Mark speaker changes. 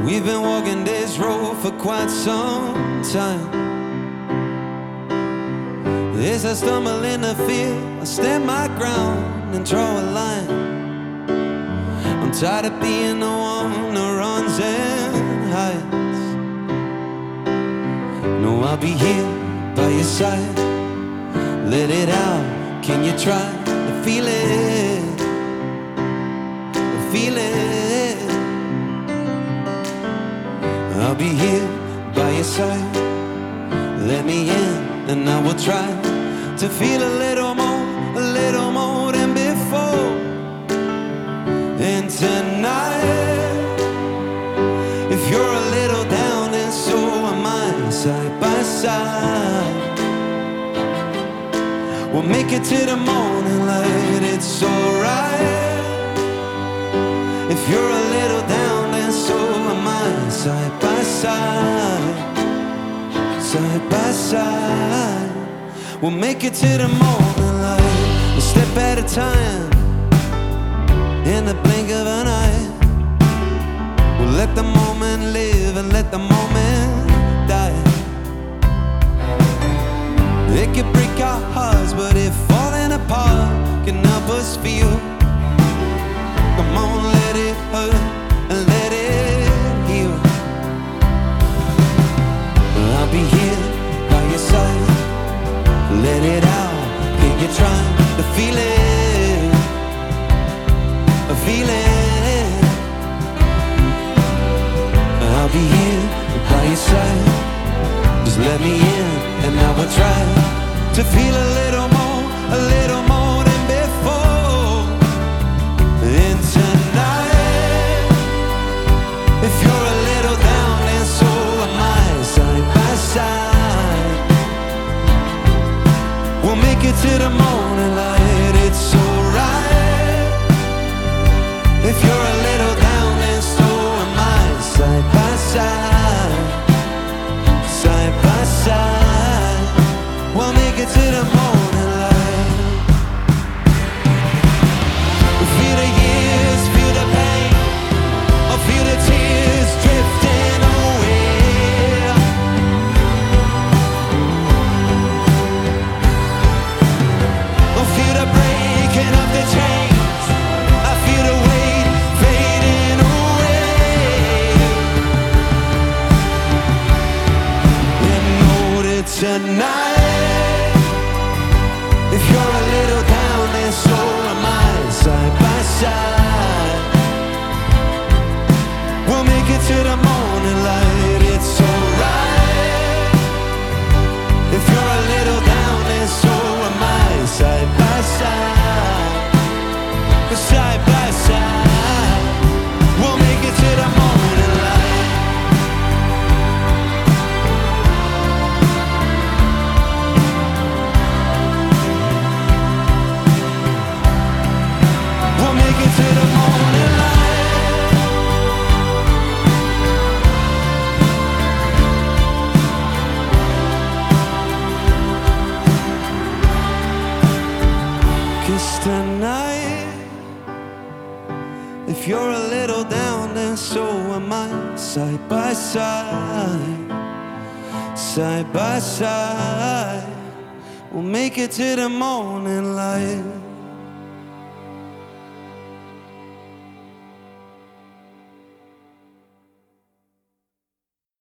Speaker 1: We've been walking this road for quite some time. As I stumble in the field, I stand my ground and draw a line. I'm tired of being the one who runs and hides. No, I'll be here by your side. Let it out, can you try to feel it? Feel it. I'll be here by your side. Let me in and I will try to feel a little more than before. And tonight, if you're a little down, and so am I, side by side. We'll make it to the morning light, it's alright. If you're a little down, then so am I, side by side. Side by side. We'll make it to the morning light, a step at a time, in the blink of an eye. We'll let the moment live and let the moment die. It can break our hearts, but if falling apart can help us feel, come on, let it hurt and let it heal. I'll be here by your side. Let it out, can you try to feel it? Feel it. I'll be here by your side. Just let me in and I will try to feel a little more than before. And tonight, if you're a little down, then so am I, side by side. We'll make it to the morning light, it's alright. If you're a little down, then so am I, side by side. Side by side. We'll make it to the morning light. Feel the years, feel the pain, or feel the tears drifting away. Or feel the breaking of the chains. I feel the weight fading away. And know that tonight, if you're a little down, then so am I, side by side. We'll make it to the morning light, it's alright. If you're a little down, then so am I, side by side. Side by side. We'll make it to the morning light. We'll make it to the morning light. Cause tonight, if you're a little down, then so am I, side by side. Side by side. We'll make it to the morning light.